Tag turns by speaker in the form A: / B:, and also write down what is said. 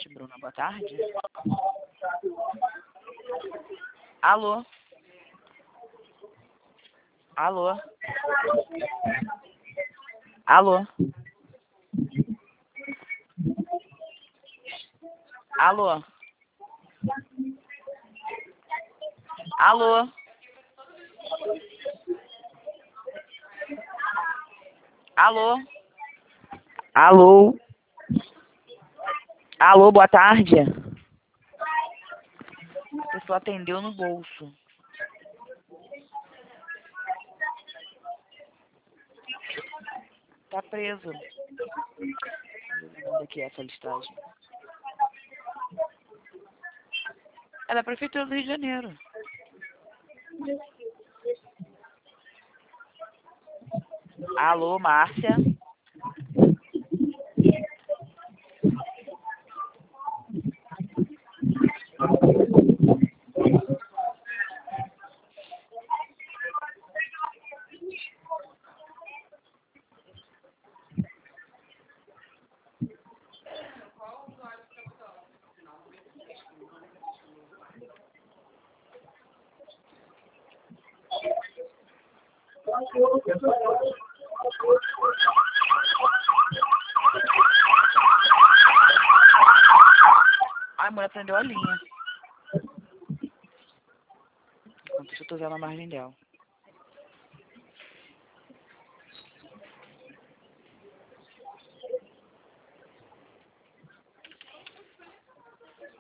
A: noite, Bruna. Boa tarde. Alô? Alô? Alô? Alô? Alô? Alô? Alô? Alô, boa tarde. A pessoa atendeu no bolso. Tá preso. Onde é que é essa listagem? É da Prefeitura do Rio de Janeiro. Alô, Márcia? Ai, a mulher prendeu a linha. Enquanto isso, eu tô vendo a Marlindel.